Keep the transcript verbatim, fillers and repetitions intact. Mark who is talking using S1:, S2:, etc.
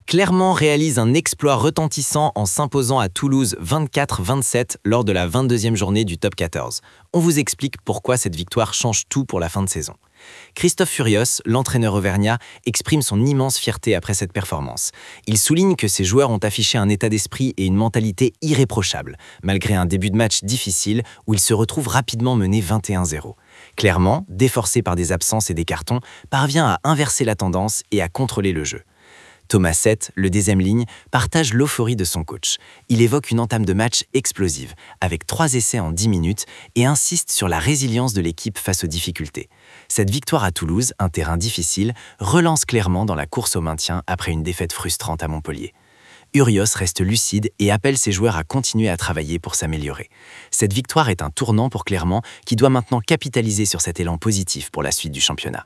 S1: Clermont réalise un exploit retentissant en s'imposant à Toulouse vingt-quatre vingt-sept lors de la vingt-deuxième journée du top quatorze. On vous explique pourquoi cette victoire change tout pour la fin de saison. Christophe Furios, l'entraîneur auvergnat, exprime son immense fierté après cette performance. Il souligne que ses joueurs ont affiché un état d'esprit et une mentalité irréprochables, malgré un début de match difficile où ils se retrouvent rapidement menés vingt et un zéro. Clermont, déforcé par des absences et des cartons, parvient à inverser la tendance et à contrôler le jeu. Thomas Sett, le deuxième ligne, partage l'euphorie de son coach. Il évoque une entame de match explosive, avec trois essais en dix minutes, et insiste sur la résilience de l'équipe face aux difficultés. Cette victoire à Toulouse, un terrain difficile, relance Clermont dans la course au maintien après une défaite frustrante à Montpellier. Urios reste lucide et appelle ses joueurs à continuer à travailler pour s'améliorer. Cette victoire est un tournant pour Clermont qui doit maintenant capitaliser sur cet élan positif pour la suite du championnat.